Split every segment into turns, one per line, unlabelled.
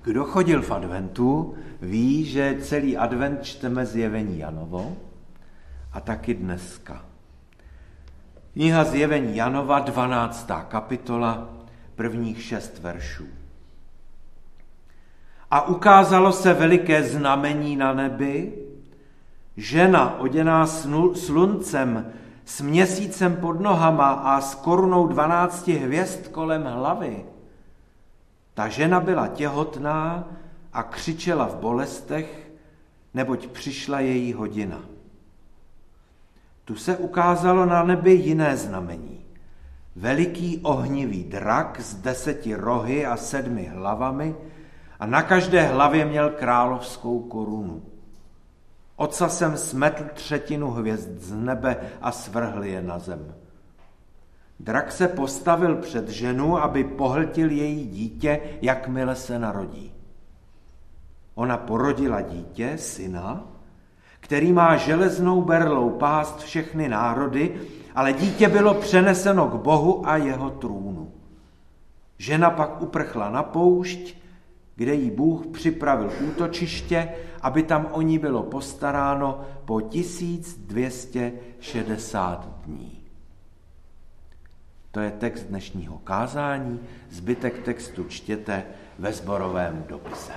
Kdo chodil v adventu, ví, že celý advent čteme Zjevení Janovo a taky dneska. Kniha Zjevení Janova, 12. kapitola, prvních 6 veršů. A ukázalo se veliké znamení na nebi, žena oděná sluncem, s měsícem pod nohama a s korunou 12 hvězd kolem hlavy. Ta žena byla těhotná a křičela v bolestech, neboť přišla její hodina. Tu se ukázalo na nebi jiné znamení. Veliký ohnivý drak s 10 rohy a 7 hlavami a na každé hlavě měl královskou korunu. Ocasem smetl 1/3 hvězd z nebe a svrhl je na zem. Drak se postavil před ženu, aby pohltil její dítě, jakmile se narodí. Ona porodila dítě, syna, který má železnou berlou pást všechny národy, ale dítě bylo přeneseno k Bohu a jeho trůnu. Žena pak uprchla na poušť, kde jí Bůh připravil útočiště, aby tam o ní bylo postaráno po 1260 dní. To je text dnešního kázání, zbytek textu čtěte ve sborovém dopise.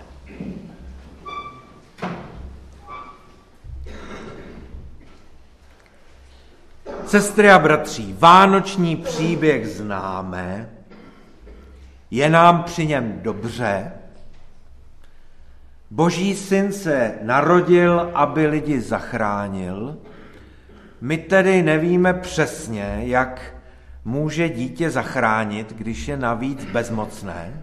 Sestry a bratři, vánoční příběh známe, je nám při něm dobře. Boží syn se narodil, aby lidi zachránil. My tedy nevíme přesně, jak může dítě zachránit, když je navíc bezmocné.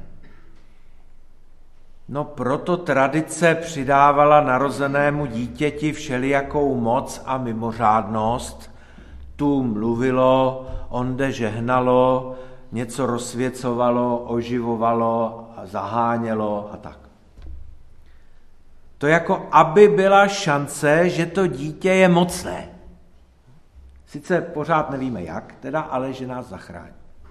No proto tradice přidávala narozenému dítěti všelijakou moc a mimořádnost. Tu mluvilo, onde žehnalo, něco rozsvěcovalo, oživovalo a zahánělo a tak. To jako aby byla šance, že to dítě je mocné. Sice pořád nevíme jak, teda, ale že nás zachrání.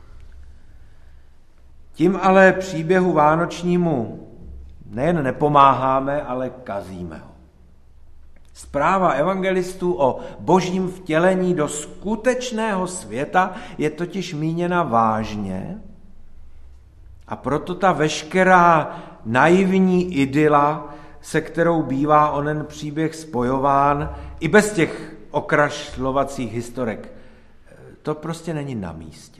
Tím ale příběhu vánočnímu nejen nepomáháme, ale kazíme ho. Zpráva evangelistů o božím vtělení do skutečného světa je totiž míněna vážně a proto ta veškerá naivní idyla, se kterou bývá onen příběh spojován, i bez těch okrašlovacích historek, to prostě není na místě.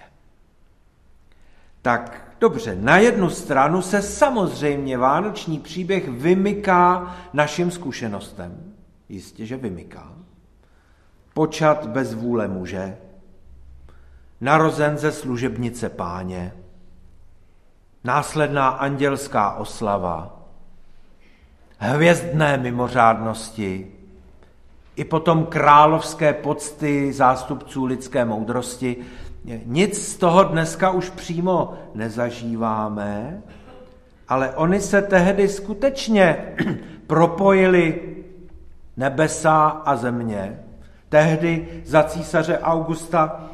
Tak dobře, na jednu stranu se samozřejmě vánoční příběh vymyká našim zkušenostem. Jistě, že vymyká. Počat bez vůle muže, narozen ze služebnice Páně, následná andělská oslava, hvězdné mimořádnosti, i potom královské pocty zástupců lidské moudrosti. Nic z toho dneska už přímo nezažíváme, ale oni se tehdy skutečně propojili nebesa a země. Tehdy za císaře Augusta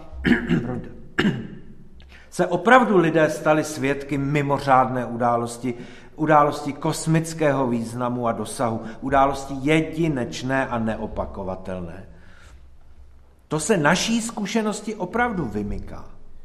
se opravdu lidé stali svědky mimořádné události kosmického významu a dosahu, události jedinečné a neopakovatelné. To se naší zkušenosti opravdu vymyká.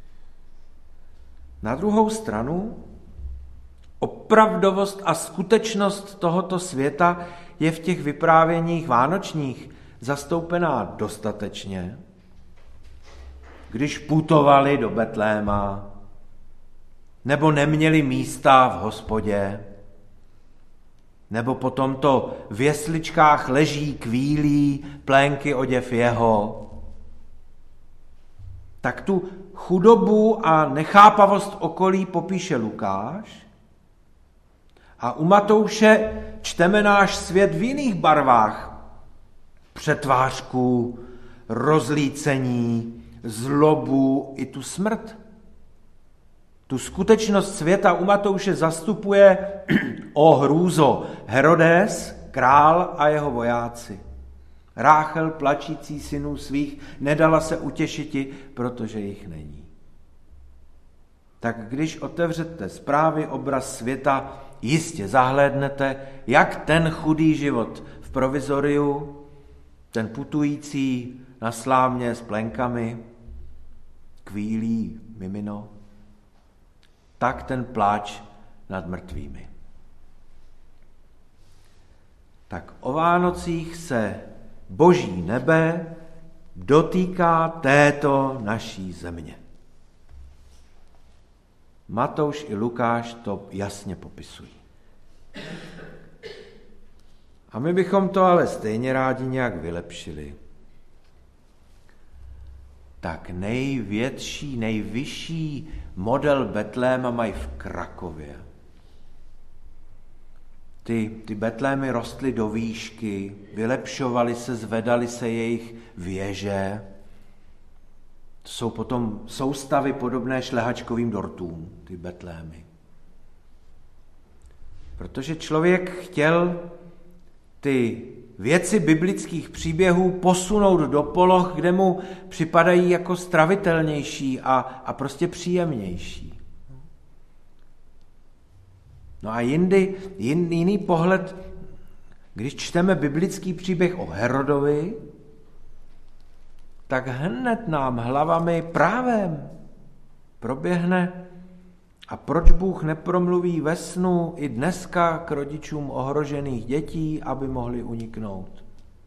Na druhou stranu, opravdovost a skutečnost tohoto světa je v těch vyprávěních vánočních zastoupená dostatečně. Když putovali do Betléma, nebo neměli místa v hospodě, nebo potom to v jesličkách leží, kvílí, plénky oděv jeho, tak tu chudobu a nechápavost okolí popíše Lukáš a u Matouše čteme náš svět v jiných barvách. Přetvářku, rozlícení, zlobu i tu smrt. Tu skutečnost světa u Matouše zastupuje o hrůzo Herodes, král a jeho vojáci. Ráchel, plačící synů svých, nedala se utěšiti, protože jich není. Tak když otevřete zprávy, obraz světa jistě zahlédnete, jak ten chudý život v provizoriu, ten putující na slámě s plenkami, kvílí mimino, tak ten pláč nad mrtvými. Tak o Vánocích se boží nebe dotýká této naší země. Matouš i Lukáš to jasně popisují. A my bychom to ale stejně rádi nějak vylepšili. Tak nejvyšší model Betléma mají v Krakově. Ty betlémy rostly do výšky, vylepšovaly se, zvedaly se jejich věže. To jsou potom soustavy podobné šlehačkovým dortům, ty betlémy. Protože člověk chtěl ty věci biblických příběhů posunout do poloh, kde mu připadají jako stravitelnější a prostě příjemnější. No a jiný pohled, když čteme biblický příběh o Herodovi, tak hned nám hlavami právem proběhne, a proč Bůh nepromluví ve snu i dneska k rodičům ohrožených dětí, aby mohli uniknout.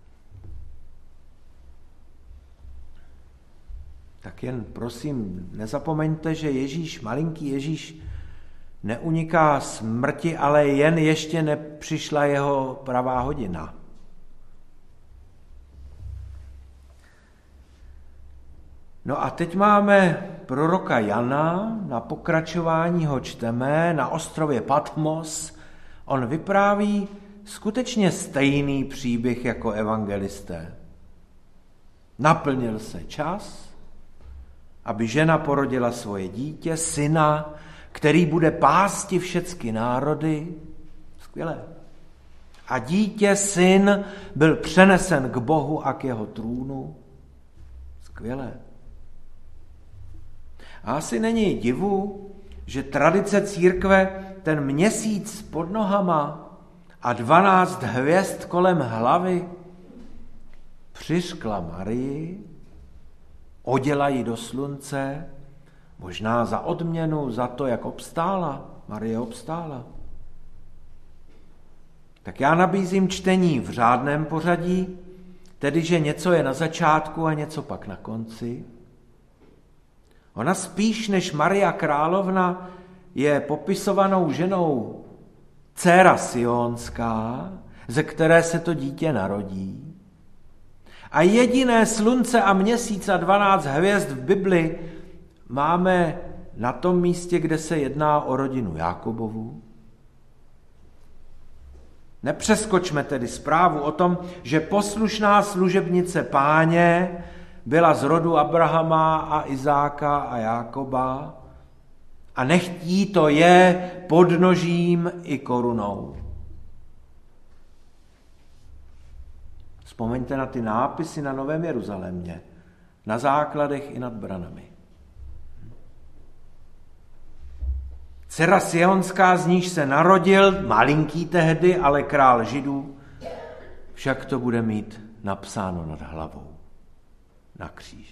Tak jen prosím, nezapomeňte, že malinký Ježíš, neuniká smrti, ale jen ještě nepřišla jeho pravá hodina. No a teď máme proroka Jana, na pokračování ho čteme, na ostrově Patmos. On vypráví skutečně stejný příběh jako evangelisté. Naplnil se čas, aby žena porodila svoje dítě, syna, který bude pásti všechny národy. Skvělé. A dítě, syn, byl přenesen k Bohu a k jeho trůnu. Skvělé. A asi není divu, že tradice církve ten měsíc pod nohama a 12 hvězd kolem hlavy přiřkla Marii, oděla ji do slunce, možná za odměnu, za to, jak obstála. Marie obstála. Tak já nabízím čtení v řádném pořadí, tedy že něco je na začátku a něco pak na konci. Ona spíš než Maria královna je popisovanou ženou dcéra Sionská, ze které se to dítě narodí. A jediné slunce a měsíc a 12 hvězd v Bibli máme na tom místě, kde se jedná o rodinu Jákobovu. Nepřeskočme tedy zprávu o tom, že poslušná služebnice Páně byla z rodu Abrahama a Izáka a Jákoba a nechtí to je podnožím i korunou. Vzpomeňte na ty nápisy na Novém Jeruzalémě, na základech i nad branami. Dcera Sionská, z níž se narodil, malinký tehdy, ale král Židů, však to bude mít napsáno nad hlavou na kříži.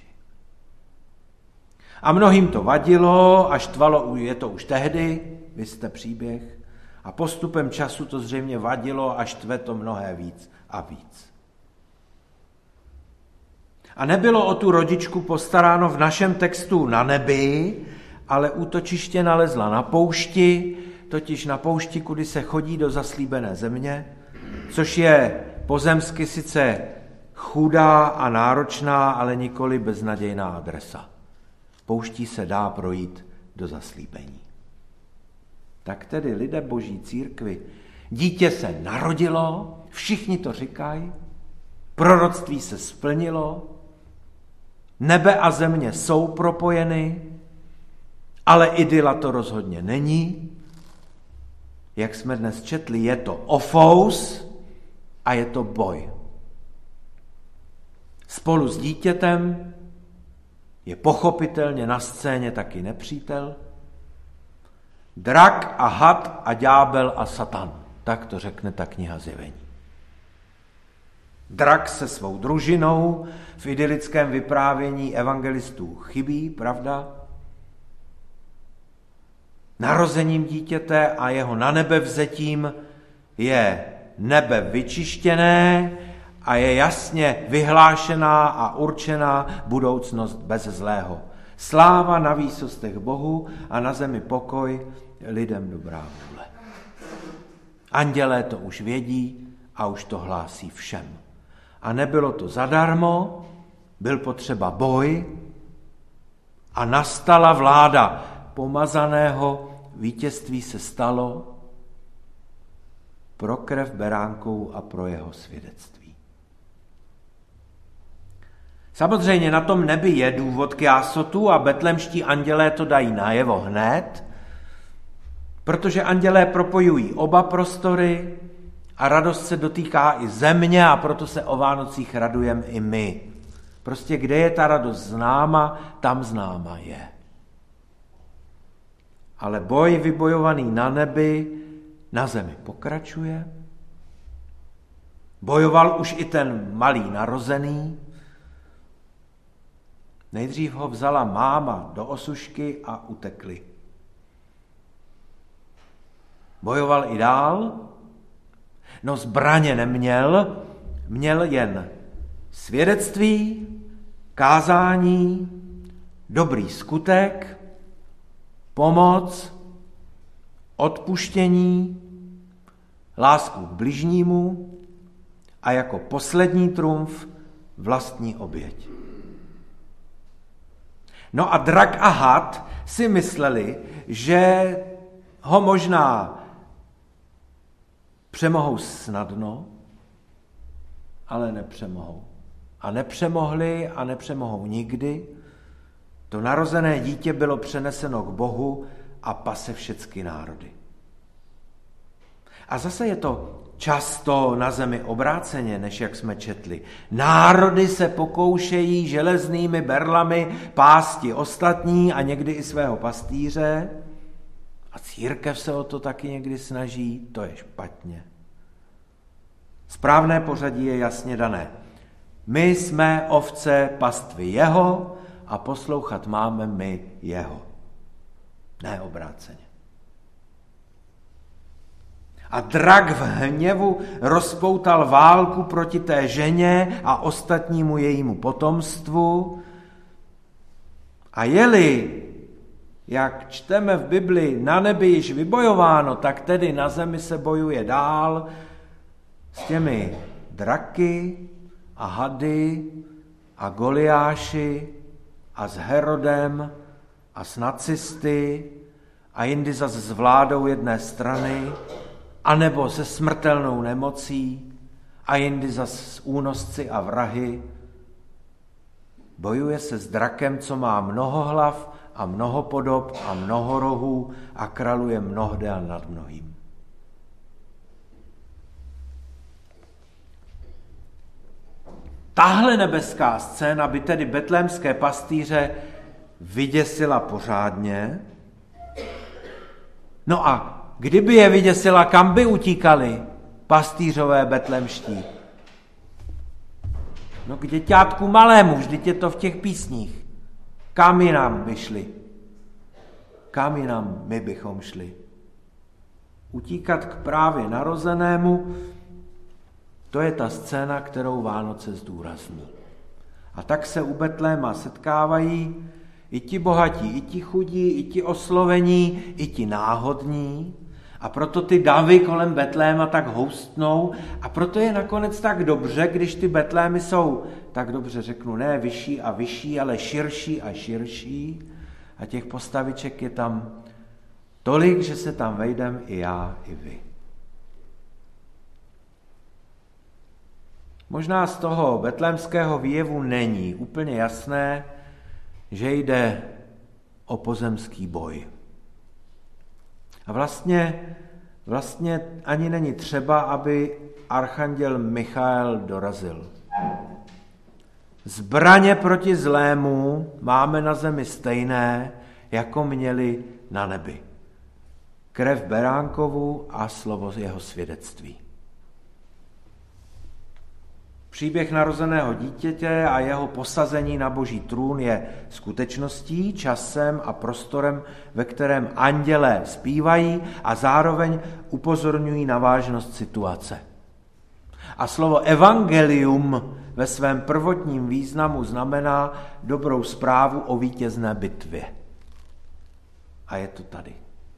A mnohým to vadilo a štvalo, je to už tehdy, vy jste příběh, a postupem času to zřejmě vadilo a štve to mnohé víc a víc. A nebylo o tu rodičku postaráno v našem textu na nebi, ale útočiště nalezla na poušti, totiž na poušti, kudy se chodí do zaslíbené země, což je pozemsky sice chudá a náročná, ale nikoli beznadějná adresa. Pouští se dá projít do zaslíbení. Tak tedy lidé Boží církvi, dítě se narodilo, všichni to říkají, proroctví se splnilo, nebe a země jsou propojeny, ale idyla to rozhodně není. Jak jsme dnes četli, je to ofous a je to boj. Spolu s dítětem je pochopitelně na scéně taky nepřítel. Drak a had a ďábel a satan. Tak to řekne ta kniha Zjevení. Drak se svou družinou v idylickém vyprávění evangelistů chybí, pravda? Narozením dítěte a jeho na nebe vzetím je nebe vyčištěné a je jasně vyhlášená a určená budoucnost bez zlého. Sláva na výsostech Bohu a na zemi pokoj lidem dobrá vůle. Andělé to už vědí a už to hlásí všem. A nebylo to zadarmo, byl potřeba boj a nastala vláda pomazaného, vítězství se stalo pro krev beránkou a pro jeho svědectví. Samozřejmě na tom nebi je důvod k jásotu a betlemští andělé to dají najevo hned, protože andělé propojují oba prostory a radost se dotýká i země a proto se o Vánocích radujeme i my. Prostě kde je ta radost známa, tam známa je. Ale boj vybojovaný na nebi na zemi pokračuje. Bojoval už i ten malý narozený. Nejdřív ho vzala máma do osušky a utekli. Bojoval i dál. No zbraně neměl, měl jen svědectví, kázání, dobrý skutek, pomoc, odpuštění, lásku k bližnímu a jako poslední trumf vlastní oběť. No a drak a had si mysleli, že ho možná přemohou snadno, ale nepřemohou. A nepřemohli a nepřemohou nikdy. To narozené dítě bylo přeneseno k Bohu a pase všechny národy. A zase je to často na zemi obráceně, než jak jsme četli. Národy se pokoušejí železnými berlami pásti ostatní a někdy i svého pastýře. A církev se o to taky někdy snaží, to je špatně. Správné pořadí je jasně dané. My jsme ovce pastvy jeho a poslouchat máme my jeho. Ne obráceně. A drak v hněvu rozpoutal válku proti té ženě a ostatnímu jejímu potomstvu. A jeli, jak čteme v Bibli, na nebi již vybojováno, tak tedy na zemi se bojuje dál s těmi draky a hady a Goliáši a s Herodem a s nacisty a jindy zase s vládou jedné strany anebo se smrtelnou nemocí a jindy zase s únosci a vrahy. Bojuje se s drakem, co má mnoho hlav a mnoho podob a mnoho rohů a kraluje mnohde a nad mnohým. Tahle nebeská scéna by tedy betlémské pastýře vyděsila pořádně. No a kdyby je vyděsila, kam by utíkali pastýřové betlémští? No k děťátku malému, vždyť je to v těch písních. Kam jinam by šli? Kam jinam my bychom šli? Utíkat k právě narozenému, to je ta scéna, kterou Vánoce zdůrazní. A tak se u Betléma setkávají i ti bohatí, i ti chudí, i ti oslovení, i ti náhodní. A proto ty davy kolem Betléma tak houstnou a proto je nakonec tak dobře, když ty Betlémy jsou, tak dobře řeknu, ne vyšší a vyšší, ale širší a širší. A těch postaviček je tam tolik, že se tam vejdem i já, i vy. Možná z toho betlémského výjevu není úplně jasné, že jde o pozemský boj. A vlastně ani není třeba, aby archanděl Michael dorazil. Zbraně proti zlému máme na zemi stejné, jako měli na nebi. krev beránkovu a slovo jeho svědectví. Příběh narozeného dítěte a jeho posazení na boží trůn je skutečností, časem a prostorem, ve kterém andělé zpívají a zároveň upozorňují na vážnost situace. A slovo evangelium ve svém prvotním významu znamená dobrou zprávu o vítězné bitvě. A je to tady.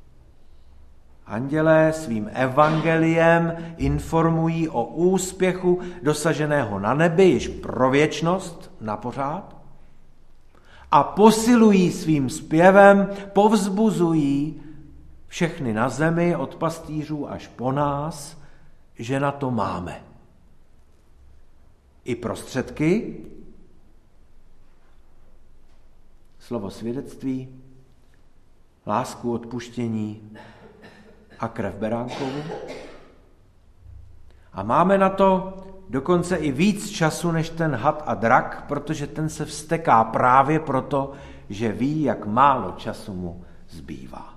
Andělé svým evangeliem informují o úspěchu dosaženého na nebi již pro věčnost, na pořád, a posilují svým zpěvem, povzbuzují všechny na zemi, od pastýřů až po nás, že na to máme. I prostředky, slovo svědectví, lásku, odpuštění a krev beránkovu. A máme na to dokonce i víc času než ten had a drak, protože ten se vzteká právě proto, že ví, jak málo času mu zbývá.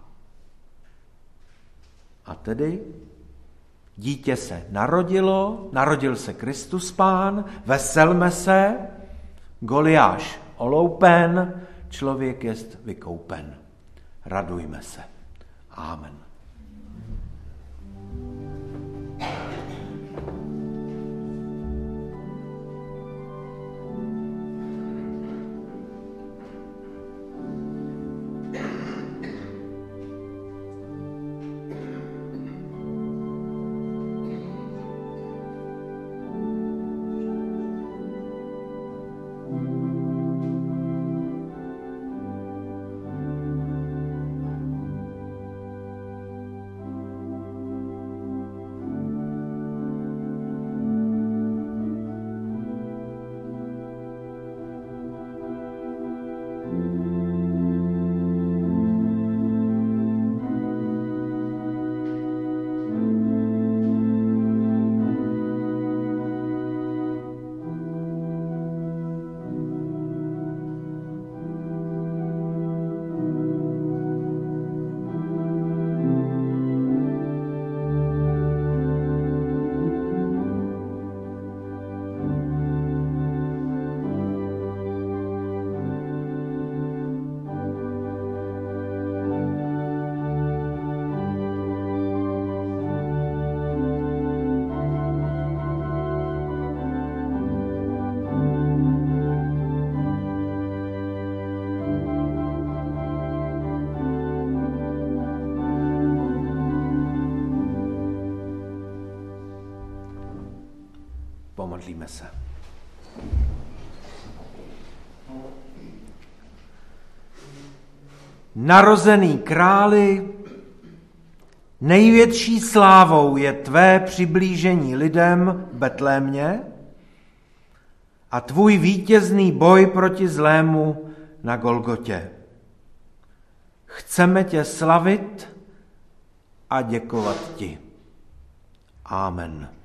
A tedy dítě se narodilo, narodil se Kristus Pán, veselme se, Goliáš oloupen, člověk jest vykoupen. Radujme se. Amen. Pomodlíme se. Narozený králi, největší slávou je tvé přiblížení lidem v Betlémě a tvůj vítězný boj proti zlému na Golgotě. Chceme tě slavit a děkovat ti. Amen.